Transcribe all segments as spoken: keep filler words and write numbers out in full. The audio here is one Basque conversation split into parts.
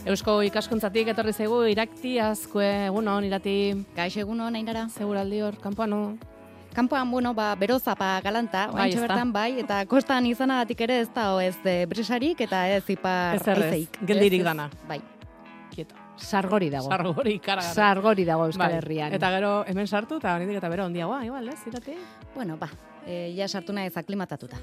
Eusko ikaskuntzatik etorri zaigu Irati Azkue, egunon, Irati. Gaixo egunon, Ainara. Seguraldi hor, kanpoan, no? Kanpoan, bueno, ba, beroza, ba, galanta, bai, oaintxe bertan bai, eta kostan izanagatik ere ez da, ez de brisarik, eta ez ipar ez errez, aizeik. geldirik dana. Bai. Kieto. Sargori dago. Sargori, karagarri. Sargori dago Euskal bai. Herrian. Eta gero hemen sartu, eta hori eta bero ondiagoa, igual, ez, Irati? Bueno, ba, e, ja sartu nahi aklimatatuta.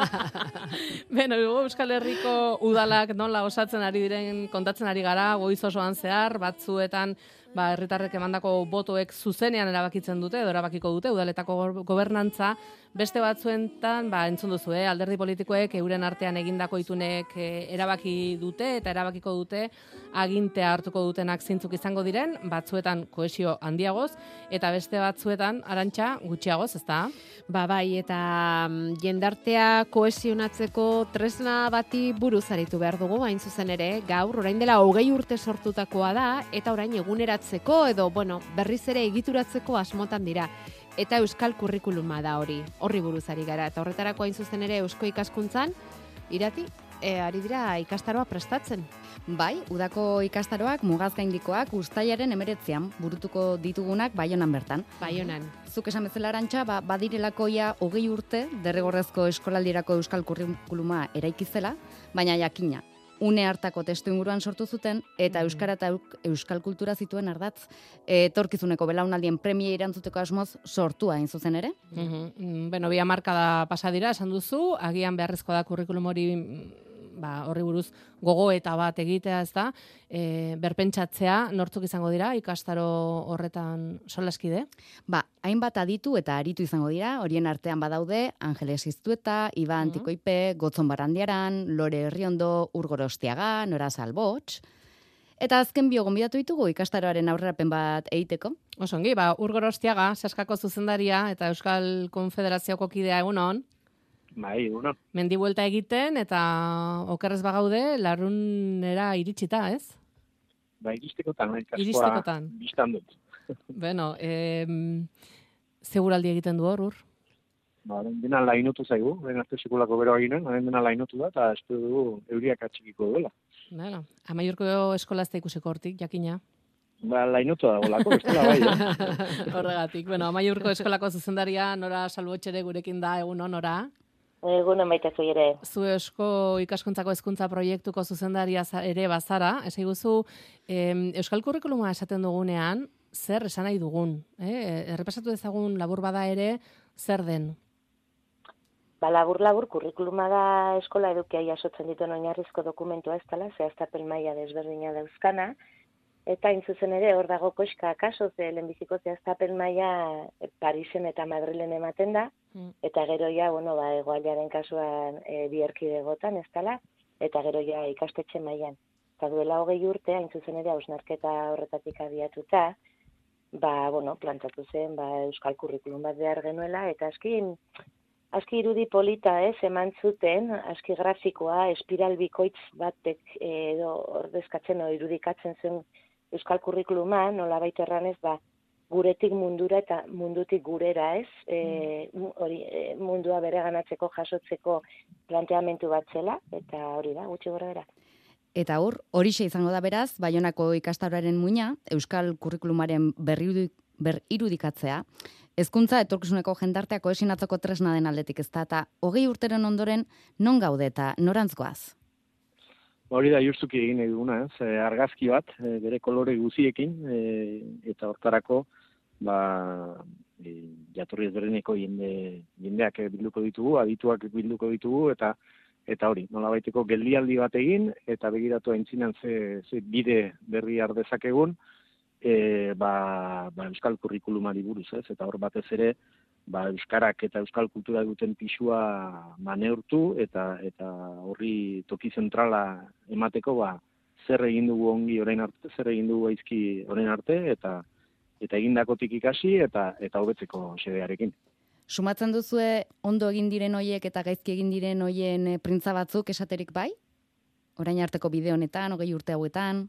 Beno, Euskal Herriko udalak nola osatzen ari diren kontatzen ari gara, goiz osoan zehar, batzuetan ba, herritarrek emandako botoek zuzenean erabakitzen dute, edo erabakiko dute, udaletako gobernantza, beste batzuentan, ba, entzun duzu, eh? Alderdi politikoek euren artean egindako itunek eh, erabaki dute, eta erabakiko dute, agintea hartuko dutenak zeintzuk izango diren, batzuetan kohesio handiagoz, eta beste batzuetan, Arantxa, gutxiagoz, ezta? Ba, bai, eta mm, jendartea kohesionatzeko tresna bati buruz aritu behar dugu, hain zuzen ere, gaur, orain dela hogei urte sortutakoa da, eta orain eguneratzeko, edo, bueno, berriz ere egituratzeko asmotan dira. Eta euskal kurrikuluma da hori, horri buruz ari gara. Eta horretarako hain zuzen ere eusko ikaskuntzan, Irati, e, ari dira ikastaroa prestatzen. Bai, udako ikastaroak mugaz gaindikoak uztailaren emeretzean burutuko ditugunak Baionan bertan. Baionan. Zuk esan bezala, Arantxa, ba, badirelako ja hogei urte derrigorrezko eskolaldirako euskal kurrikuluma eraikizela, baina jakina. Une hartako testu inguruan sortu zuten, eta euskara eta euskal kultura zituen ardatz, etorkizuneko belaunaldien premia irantzuteko asmoz sortua hain zuzen ere. Mm-hmm. Beno, bi hamarkada pasa dira, esan duzu, agian beharrezkoa da kurrikulum hori ba, horri buruz gogo eta bat egitea, ez da, e, berpentsatzea, nortzuk izango dira, ikastaro horretan solaskide? Ba, hainbat aditu eta aritu izango dira, horien artean badaude, Angeles Iztueta, Iba Antikoipe, Gotzon Barandiaran, Lore Herriondo, Urgorostiaga, Nora Salbots, eta azken bio gonbidatu ditugu ikastaroaren aurrerapen bat egiteko. Osongi, ba, Urgorostiaga, Saskako zuzendaria eta Euskal Konfederazioko kidea egunon. Bai, uno. Mendi buelta egiten eta okerrez bagaude larunera iritsita, ez? Ba, iristekotan, kaskoa iristekotan. Biztan dut. Bueno, eh, seguraldi egiten du hor, ur? Ba, orain dena lainutu zaigu, orain arte sekulako bero eginen, orain dena lainutu da, eta espero dugu euriak atxikiko duela. Bueno, Amaiurko eskolazte ikusiko hortik, jakina. Ba, lainutu da golako, bestela bai, eh? Horregatik, bueno, Amaiurko eskolako zuzendaria, Nora Salbotxere gurekin da, egunon, Nora? Egun emaitezu ere. Zu Eusko ikaskuntzako hezkuntza proiektuko zuzendaria ere bazara, ez eguzu, eh, Euskal Kurrikuluma esaten dugunean, zer esan nahi dugun? Eh? Errepasatu dezagun labur bada ere, zer den? Ba, labur-labur, kurrikuluma da eskola edukia jasotzen dituen oinarrizko dokumentua ez dela, zehaztapen maila desberdina dauzkana, eta hain zuzen ere hor dago koska kaso, ze lehenbiziko zehaztapen maila Parisen eta Madrilen ematen da, eta gero ja, bueno, ba, hegoaldearen kasuan e, bi erkidegotan ez dela, eta gero ja ikastetxe mailan. Eta duela hogei urte, hain zuzen ere hausnarketa horretatik abiatuta, ba, bueno, plantatu zen, ba, euskal kurrikulum bat behar genuela, eta aski, aski irudi polita, ez, eman zuten, aski grafikoa, espiral bikoitz batek edo ordezkatzen o irudikatzen zen euskal kurrikuluma, nola baita erranez, ba, guretik mundura eta mundutik gurera, ez? E, hori, e, mundua bereganatzeko, jasotzeko planteamentu bat zela, eta hori da, gutxi gora bera. Eta hor, horixe izango da beraz, Baionako ikastaroaren muina, euskal kurrikulumaren berrirudikatzea, hezkuntza etorkizuneko jendartea kohesionatzeko tresna den aldetik ez da, eta hogei urteren ondoren non gaude eta norantzkoaz? Hori da justuki egin eduguna, ez? E, argazki bat, e, bere kolore guziekin, e, eta hortarako, ba, e, jatorri ezberdineko jende, jendeak bilduko ditugu, adituak bilduko ditugu, eta eta hori, nolabaiteko geldialdi bat egin, eta begiratu aintzinan ze, ze bide berri ardezakegun, e, ba, ba, euskal kurrikulumari buruz, ez? Eta hor batez ere, ba, euskarak eta euskal kultura duten pisua maneurtu eta eta horri toki zentrala emateko, ba, zer egin dugu ongi orain arte, zer egin dugu gaizki orain arte, eta eta egindakotik ikasi eta eta hobetzeko xedearekin. Sumatzen duzue ondo egin diren hoiek eta gaizki egin diren hoien printza batzuk esaterik bai? Orain arteko bide honetan, hogei urte hauetan?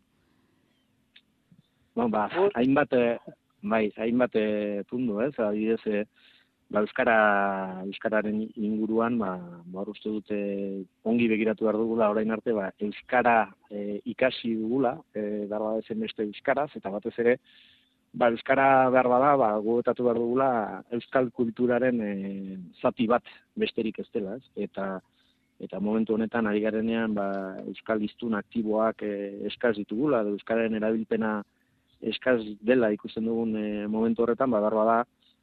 Bon, ba, hainbat, bai, hainbat pundu, ez? Adibidez, ba, euskara euskararen inguruan ba ba uste dute ongi begiratu behar dugula orain arte ba euskara e, ikasi dugula eh darba zen beste euskaraz eta batez ere ba euskara behar bada ba gogotatu behar dugula euskal kulturaren e, zati bat besterik ez dela, ez? Eta eta momentu honetan ari garenean ba euskal hiztun aktiboak e, eskaz ditugula, euskararen erabilpena eskaz dela ikusten dugun e, momentu horretan ba behar bada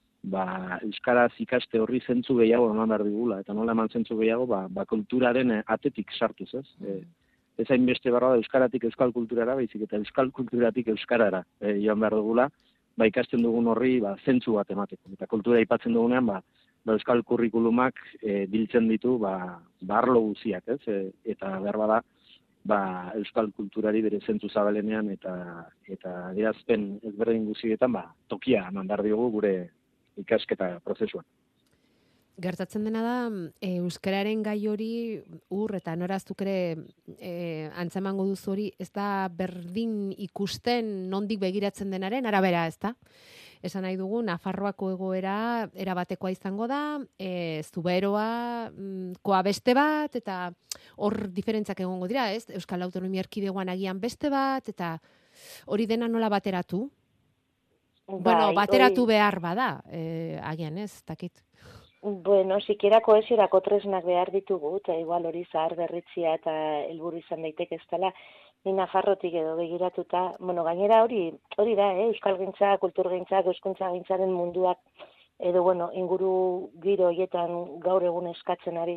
ba, euskaraz ikaste horri zentzu gehiago eman behar digula, eta nola eman zentzu gehiago, ba, ba kulturaren atetik sartuz, ez? E, ez hainbeste barra da euskaratik euskal kulturara, baizik eta euskal kulturatik euskarara e, joan behar dugula, ba, ikasten dugun horri ba, zentzu bat emateko. Eta kultura aipatzen dugunean, ba, ba, euskal kurrikulumak e, biltzen ditu ba, ba arlo guziak, ez? E, eta behar bada, ba, euskal kulturari bere zentzu zabalenean eta eta adierazpen ezberdin guzietan ba, tokia eman behar diogu gure ikasketa prozesuan. Gertatzen dena da, e, euskararen gai hori ur eta noraztuk ere e, antzemango duzu hori, ez da berdin ikusten nondik begiratzen denaren arabera, ez da? Esan nahi dugu, Nafarroako egoera erabatekoa izango da, e, Zuberoa koa beste bat, eta hor diferentzak egongo dira, ez? Euskal Autonomia Erkidegoan agian beste bat, eta hori dena nola bateratu? Bai, bueno, bateratu hori... behar bada, eh, agian ez, takit. Bueno, sikiera kohesiorako tresnak behar ditugu, eta igual hori zahar berritzia eta helburu izan daiteke ez dela, ni Nafarrotik edo begiratuta, bueno, gainera hori, hori da, eh? Euskalgintza, kulturgintza, euskuntzagintzaren munduak, edo, bueno, inguru giro horietan gaur egun eskatzen ari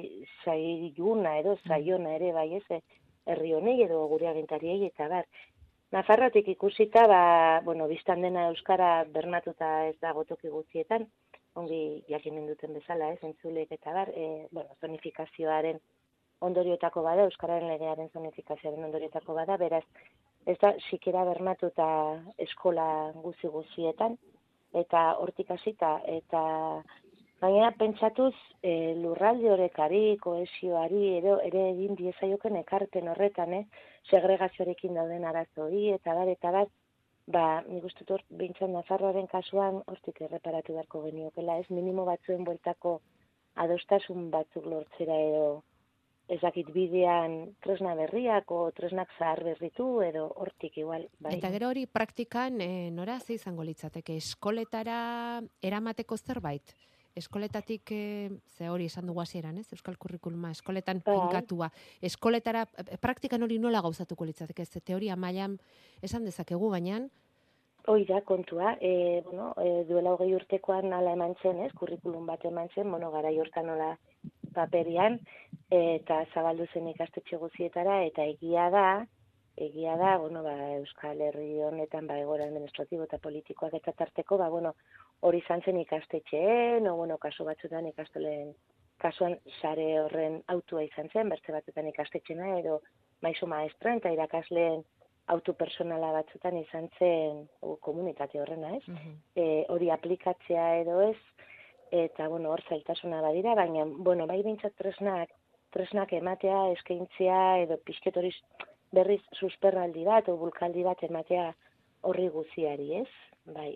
zaiuna edo zaiona ere, bai ez, herri honei edo gure agintariei, eta bar, Nafarrotik ikusita, ba, bueno, biztan dena euskara bernatuta ez dago toki guztietan, ongi jakinen duten bezala, ez, entzulek eta bar, e, bueno, zonifikazioaren ondorioetako bada, euskararen legearen zonifikazioaren ondorioetako bada, beraz, ez da, sikera bernatuta eskola guzi guztietan, eta hortik hasita, eta gainera pentsatuz e, lurralde horrekari, kohesioari, edo ere egin diezaioken ekarpen horretan, eh, segregazioarekin dauden arazoi, eta bar, eta bar, ba, nik uste dut bintzan Nafarroaren kasuan hortik erreparatu beharko geniokela, ez minimo batzuen bueltako adostasun batzuk lortzera edo ezakit bidean tresna berriak o tresnak zahar berritu edo hortik igual. Bai. Eta gero hori praktikan e, nora ze izango litzateke eskoletara eramateko zerbait? Eskoletatik, e, ze hori esan dugu hasieran, ez? Euskal kurrikuluma eskoletan finkatua. Eskoletara, praktikan hori nola gauzatuko litzateke? Ez teoria mailan esan dezakegu, baina... Hoi da, kontua. E, bueno, e, duela hogei urtekoan ala eman zen, ez? Kurrikulum bat eman zen, bueno, gara jortan nola paperian, e, eta zabaldu zen ikastetxe guzietara, eta egia da, egia da, bueno, ba, Euskal Herri honetan, ba, egora administratibo eta politikoak eta tarteko, ba, bueno, hori izan zen ikastetxeen, o, bueno, kasu batzutan ikastoleen, kasuan sare horren autua izan zen, bertze batzutan ikastetxena, edo maisu maestren eta irakasleen autu personala batzutan izan zen o, komunitate horrena, ez? Uh-huh. E, hori aplikatzea edo ez, eta, bueno, hor zailtasuna badira, baina, bueno, bai bintzat tresnak, tresnak ematea, eskaintzea, edo pixket hori berriz susperraldi bat, o bulkaldi bat ematea horri guziari, ez? Bai.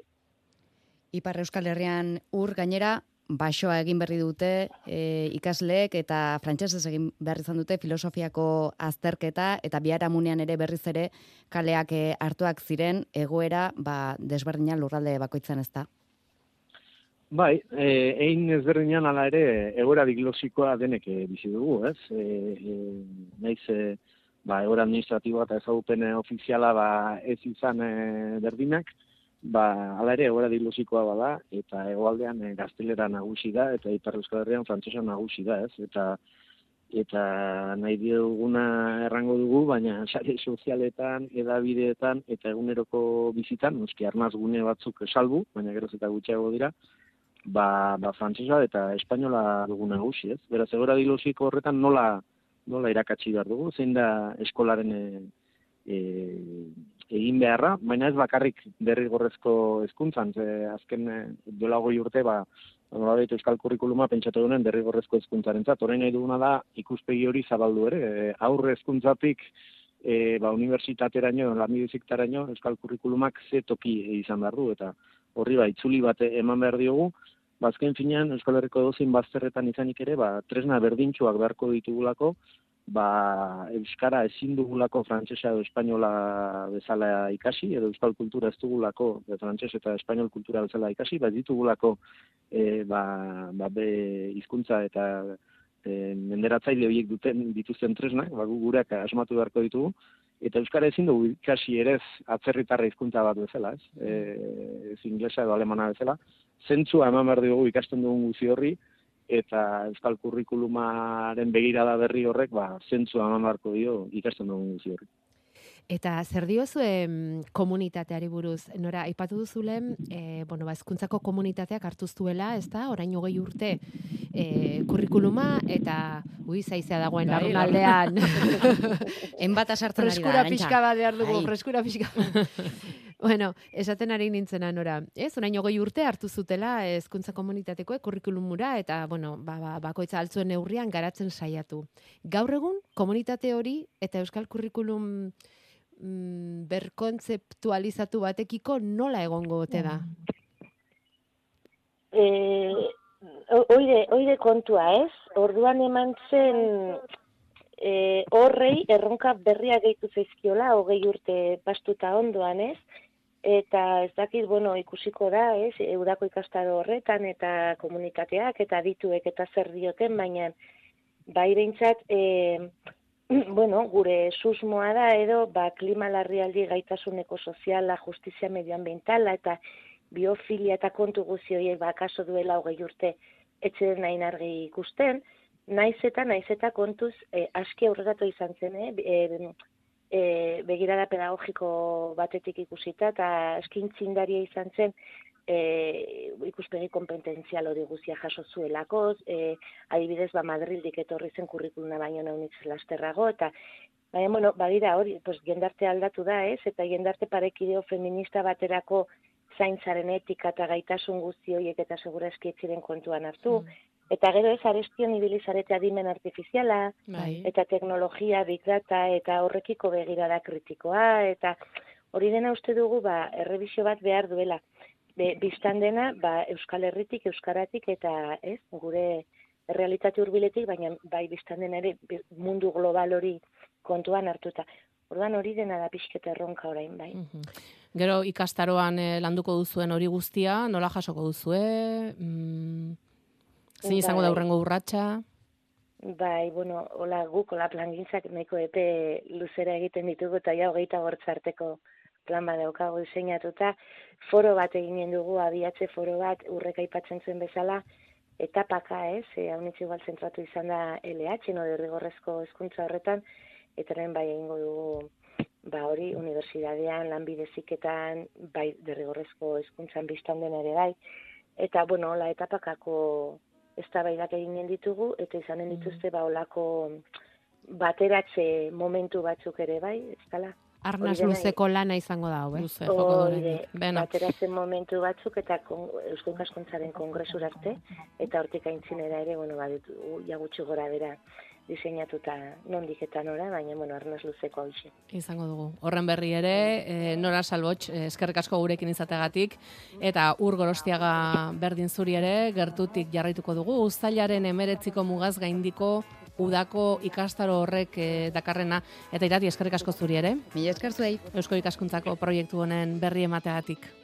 Ipar Euskal Herrian ur gainera, basoa egin berri dute e, ikasleek eta frantsesez egin behar izan dute filosofiako azterketa eta biharamunean ere berriz ere kaleak e, hartuak ziren egoera ba, desberdina lurralde bakoitzan ez da. Bai, e, egin ezberdinan ala ere egoera diglosikoa denek e, bizi dugu, ez? E, e, naiz, e, ba, egoera administratiboa eta ezagupen ofiziala ba, ez izan e, berdinak, ba, ala ere egoera diglosikoa bada, eta hegoaldean e, gaztelera nagusi da, eta Ipar Euskal Herrian frantsesa nagusi da, ez? Eta eta nahi duguna errango dugu, baina sare sozialetan, edabideetan, eta eguneroko bizitan, noski arnaz gune batzuk salbu, baina geroz eta gutxiago dira, ba, ba frantsesa eta espainola dugu nagusi, ez? Beraz, egoera diglosiko horretan nola, nola irakatsi behar dugu, zein da eskolaren e, e, egin beharra, baina ez bakarrik derrigorrezko hezkuntzan, ze azken e, duela hogei urte, ba, nolabait euskal kurrikuluma pentsatu duen derrigorrezko hezkuntzarentzat. Orain nahi duguna da ikuspegi hori zabaldu ere, e, aurre hezkuntzatik e, ba, unibertsitateraino, lanbide-heziketaraino euskal kurrikulumak ze toki izan behar du, eta horri ba, itzuli bat eman behar diogu, bazken finean Euskal Herriko dozein bazterretan izanik ere, ba, tresna berdintxuak beharko ditugulako, ba, euskara ezin dugulako frantsesa edo espainola bezala ikasi, edo euskal kultura ez dugulako, frantses eta espainol kultura bezala ikasi, ba, ditugulako e, ba, ba, be, hizkuntza eta e, menderatzaile horiek duten dituzten tresnak, ba, gureak asmatu beharko ditugu, eta euskara ezin dugu ikasi ere atzerritarra hizkuntza bat bezala, ez, e, ez inglesa edo alemana bezala, zentzua eman behar dugu ikasten dugun guzi horri, eta euskal kurrikulumaren begirada berri horrek, ba, zentzua eman beharko dio ikasten dugun guzi horri. Eta zer diozue komunitateari buruz? Nora, aipatu duzulen, e, bueno, ba, hezkuntzako komunitateak hartu zuela, ez da, orain hogei urte e, kurrikuluma, eta, ui, zaizea dagoen Bai, larunaldean. Enbata sartzen ari da, Freskura Arantxa. pixka bat behar dugu, Bai. freskura pixka bat. Bueno, esaten ari nintzena, Nora, ez, orain hogei urte hartu zutela hezkuntza komunitatekoek kurrikulumura, eta, bueno, ba, ba, bakoitza altzuen neurrian garatzen saiatu. Gaur egun, komunitate hori eta euskal kurrikulum mm, berkontzeptualizatu batekiko nola egongo ote da? E, oide, oide kontua, ez? Orduan eman zen e, horrei erronka berria gehitu zaizkiola, hogei urte pastuta ondoan, ez? Eta ez dakit, bueno, ikusiko da, ez? Udako ikastaro horretan eta komunitateak eta dituek eta zer dioten, baina bai behintzat, e, bueno, gure susmoa da edo, ba, klima larrialdi gaitasuneko soziala, justizia medioambientala eta biofilia eta kontu guzi horiek ba, kaso duela hogei urte etxeden nahi argi ikusten, naiz eta, naiz eta kontuz eh, aski aurreratu izan zen, eh? E, e, begirada pedagogiko batetik ikusita, eta eskintzinaria izan zen, e, ikuspegi kompetentzial hori guzia jaso zuelako, e, adibidez, ba, Madrildik etorri zen kurrikuluna baino naunitz lasterrago, eta baina, bueno, badira hori, pues, jendarte aldatu da, ez? Eta jendarte parekideo feminista baterako zaintzaren etika eta gaitasun guzti horiek eta segurazki etziren kontuan hartu. Mm. Eta gero ez arestion ibilizarete adimen artifiziala, Bai. eta teknologia, big data, eta horrekiko begirada kritikoa, eta hori dena uste dugu, ba, errebisio bat behar duela. Be, biztan dena, ba, Euskal Herritik, Euskaratik, eta ez, gure errealitate hurbiletik, baina bai biztan dena ere mundu global hori kontuan hartuta. Orduan hori dena da pixketa erronka orain, bai. Mhm. Gero ikastaroan eh, landuko duzuen hori guztia, nola jasoko duzue? Mm, zein izango da Bai. hurrengo urratsa? Bai, bueno, hola guk, hola plangintzak nahiko epe luzera egiten ditugu, eta ja hogeita gortzarteko plan bat daukagu diseinatuta. Foro bat eginen dugu, abiatze foro bat, urrek aipatzen zuen bezala, etapaka, ez, e, haunitz igual zentratu izan da L H, no derrigorrezko hezkuntza horretan, eta hemen bai egingo dugu, ba hori, unibertsitatean, lanbide heziketan, bai derrigorrezko hezkuntzan biztan den ere bai, eta, bueno, hola etapakako eztabaidak eginen ditugu, eta izanen dituzte, ba, holako bateratze momentu batzuk ere bai, ez dala? Arnaz Hori dena- luzeko lana izango da, hau, eh? Luze, joko du Hori, oraindik. Beno, bateratzen momentu batzuk eta kon, Eusko Ikaskuntzaren kongresura arte, eta hortik aintzinera ere, bueno, badut, ja gutxi gora bera diseinatuta nondik eta nora, baina, bueno, arnaz luzeko hauxe. izango dugu. Horren berri ere, eh, Nora Salbots, eh, eskerrik asko gurekin izategatik, eta Ur Gorostiaga berdin zuri ere, gertutik jarraituko dugu, uztailaren emeretziko mugaz gaindiko udako ikastaro horrek eh, dakarrena, eta Irati eskerrik asko zuri ere, Mila esker zuei. Eusko Ikaskuntzako proiektu honen berri emateagatik.